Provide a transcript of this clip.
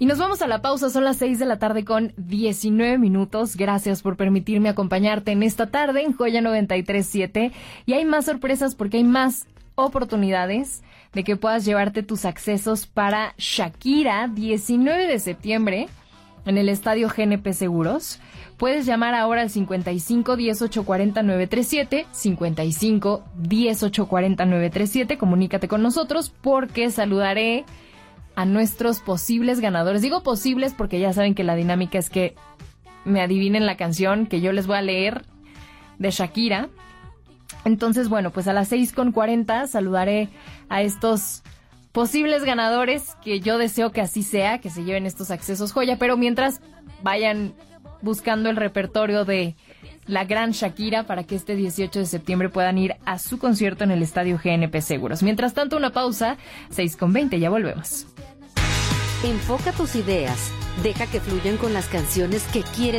Y nos vamos a la pausa, son las 6 de la tarde con 19 minutos. Gracias por permitirme acompañarte en esta tarde en Joya 93.7. Y hay más sorpresas porque hay más oportunidades de que puedas llevarte tus accesos para Shakira, 19 de septiembre, en el Estadio GNP Seguros. Puedes llamar ahora al 55 18 40 937, 55 18 40 937. Comunícate con nosotros porque saludaré a nuestros posibles ganadores. Digo posibles porque ya saben que la dinámica es que me adivinen la canción que yo les voy a leer de Shakira. Entonces, bueno, pues a las 6:40 saludaré a estos posibles ganadores, que yo deseo que así sea, que se lleven estos accesos joya, pero mientras vayan buscando el repertorio de la gran Shakira para que este 18 de septiembre puedan ir a su concierto en el Estadio GNP Seguros. Mientras tanto, una pausa, 6:20, ya volvemos. Enfoca tus ideas, deja que fluyan con las canciones que quieres